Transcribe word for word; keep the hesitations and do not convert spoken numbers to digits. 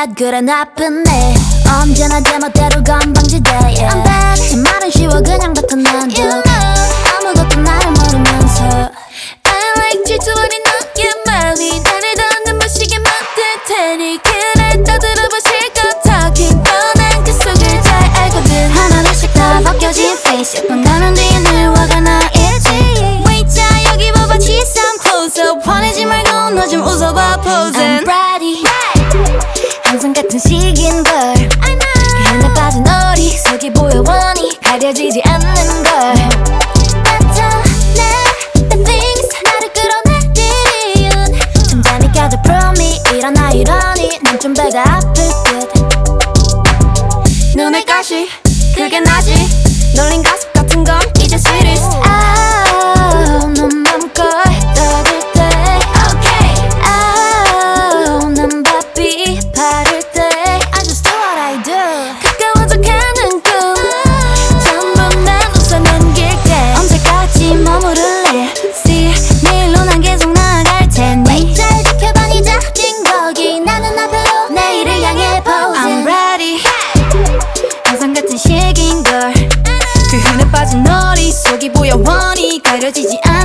bad 그래 나쁜 애 언제나 제멋대로 건방지대 yeah. I'm bad 제 말은 쉬워 그냥 뱉어 난 you know. 아무것도 나를 모르면서 I like 질투어린 너의 말이 나를 더 눈부시게 만들 테니 그래 떠들어봐 실컷 talking 뻔한 그 속을 잘 알거든 하나둘씩 다 벗겨진 face 몇 번 가면 뒤에 늘 화가 나 있지 Wait 자 여기 봐봐 Cheese I'm closer 화내지 말고 너 좀 웃어봐 posing I'm ready 항상 같은 식인걸 I know 그 흔해 빠진 너리 속이 보여 원히 가려지지 않는 걸 나타내 the things 나를 끌어내린 이유는 점잖이 껴져 prove me 일어나 이러니 난 좀 배가 아플 듯 눈을 가시 그게 나지 놀린 가슴 같은 건 이제 sweetest 아우 눈 감고 떠들 때 Okay 아우 난 바삐 바를 때 I just do what I do 가까워져 가는 꿈 전부 난 웃어 넘길게 언제까지 머무를래 See 내일로 난 계속 나아갈 테니 잘 지켜봐니 잡힌 거기 나는 나 별로 내일을 향해 posing I'm ready 항상 같은 식인걸 그 흔해 빠진 너리 속이 보여 원히 가려지지 않아